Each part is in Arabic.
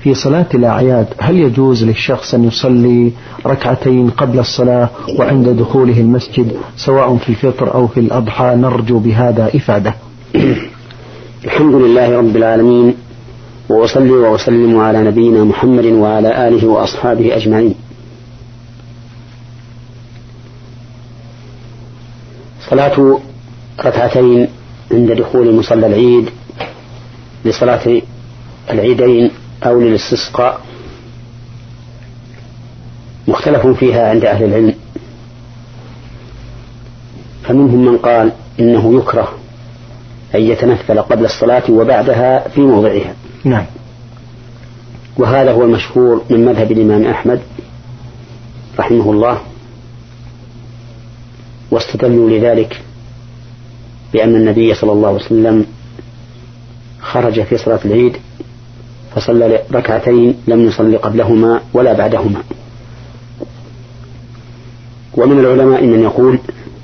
في صلاة الأعياد هل يجوز للشخص أن يصلي ركعتين قبل الصلاة وعند دخوله المسجد سواء في الفطر أو في الأضحى؟ نرجو بهذا إفادة. الحمد لله رب العالمين، وأصلي وأسلم على نبينا محمد وعلى آله وأصحابه أجمعين. صلاة ركعتين عند دخول مصلى العيد لصلاة العيدين أو للاستسقاء مختلف فيها عند أهل العلم، فمنهم من قال إنه يكره أن يتنفل قبل الصلاة وبعدها في موضعها. نعم. وهذا هو المشهور من مذهب الإمام أحمد رحمه الله، واستدلوا لذلك بأن النبي صلى الله عليه وسلم خرج في صلاة العيد فصلى ركعتين لم يصلي قبلهما ولا بعدهما. ومن العلماء من يقول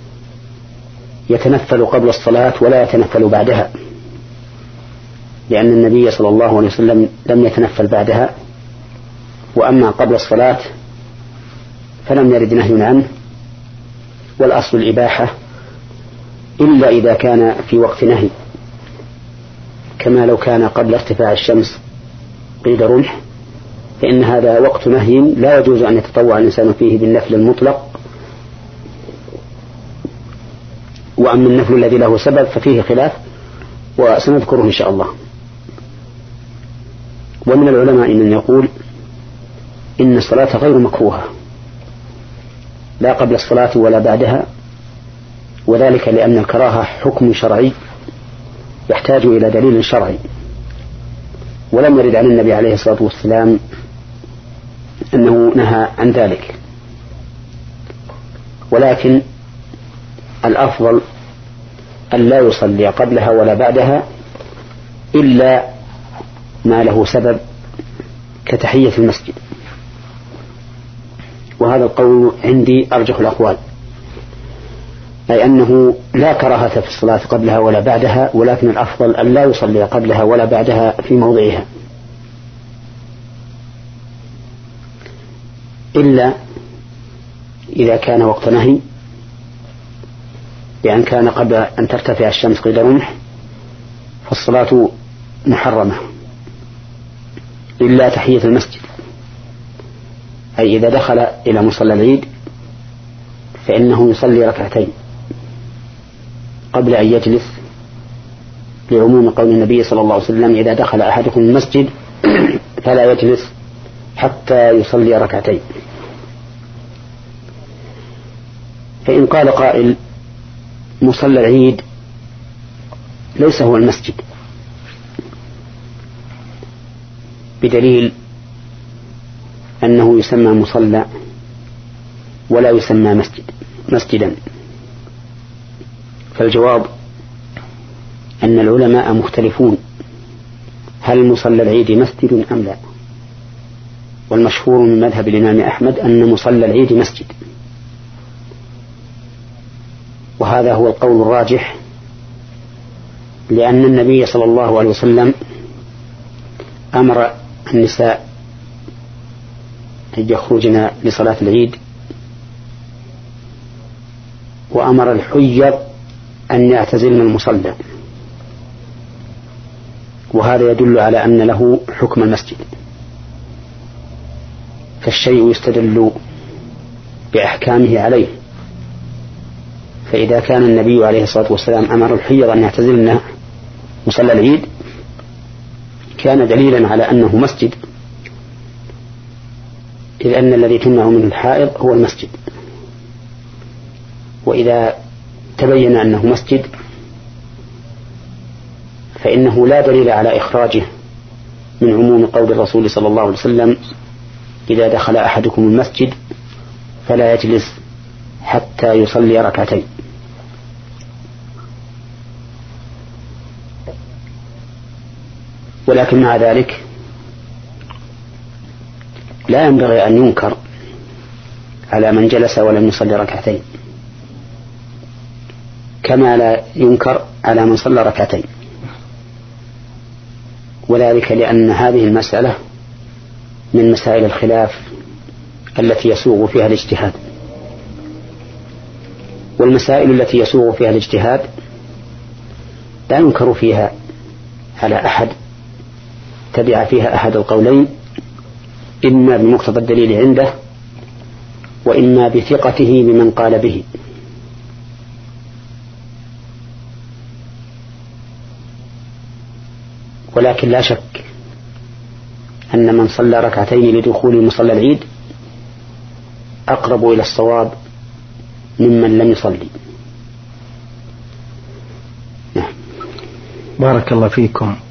يتنفل قبل الصلاة ولا يتنفل بعدها، لأن النبي صلى الله عليه وسلم لم يتنفل بعدها، وأما قبل الصلاة فلم يرد نهي عنه، والأصل الإباحة إلا إذا كان في وقت نهي، كما لو كان قبل ارتفاع الشمس قيد رمح، فإن هذا وقت نهي لا يجوز أن يتطوع الإنسان فيه بالنفل المطلق. وأما النفل الذي له سبب ففيه خلاف وسنذكره إن شاء الله. ومن العلماء من يقول إن الصلاة غير مكروهة لا قبل الصلاة ولا بعدها، وذلك لأن الكراهة حكم شرعي يحتاج إلى دليل شرعي، ولم يرد عن النبي عليه الصلاة والسلام أنه نهى عن ذلك. ولكن الأفضل أن لا يصلي قبلها ولا بعدها إلا ما له سبب كتحية المسجد، وهذا القول عندي أرجح الأقوال، أي أنه لا كراهة في الصلاة قبلها ولا بعدها، ولكن الأفضل أن لا يصلي قبلها ولا بعدها في موضعها، إلا إذا كان وقت نهي، لأن كان قبل أن ترتفع الشمس قيد رمح فالصلاة محرمة إلا تحية المسجد، أي إذا دخل إلى مصلى العيد فإنه يصلي ركعتين قبل أن يجلس، لعموم قول النبي صلى الله عليه وسلم إذا دخل أحدكم المسجد فلا يجلس حتى يصلي ركعتين. فإن قال قائل مصلى العيد ليس هو المسجد، بدليل أنه يسمى مصلى ولا يسمى مسجدا، فالجواب أن العلماء مختلفون هل مصلى العيد مسجد أم لا، والمشهور من مذهب الإمام أحمد أن مصلى العيد مسجد، وهذا هو القول الراجح، لأن النبي صلى الله عليه وسلم أمر النساء أن يخرجن لصلاة العيد، وأمر الحيض أن يعتزلن المصلى، وهذا يدل على أن له حكم المسجد، فالشيء يستدل بأحكامه عليه. فإذا كان النبي عليه الصلاة والسلام أمر الحيض أن يعتزلن مصلى العيد كان دليلا على أنه مسجد، إذ أن الذي تمنع منه الحائض هو المسجد، وإذا تبين أنه مسجد فإنه لا دليل على إخراجه من عموم قول الرسول صلى الله عليه وسلم إذا دخل أحدكم المسجد فلا يجلس حتى يصلي ركعتين. ولكن مع ذلك لا ينبغي أن ينكر على من جلس ولم يصلي ركعتين، كما لا ينكر على من صلى ركعتين، وذلك لأن هذه المسألة من مسائل الخلاف التي يسوغ فيها الاجتهاد. والمسائل التي يسوغ فيها الاجتهاد لا ينكر فيها على أحد تبع فيها أحد القولين، إما بمقتضى الدليل عنده وإما بثقته بمن قال به. ولكن لا شك أن من صلى ركعتين لدخول مصلى العيد أقرب إلى الصواب ممن لم يصلي. بارك الله فيكم.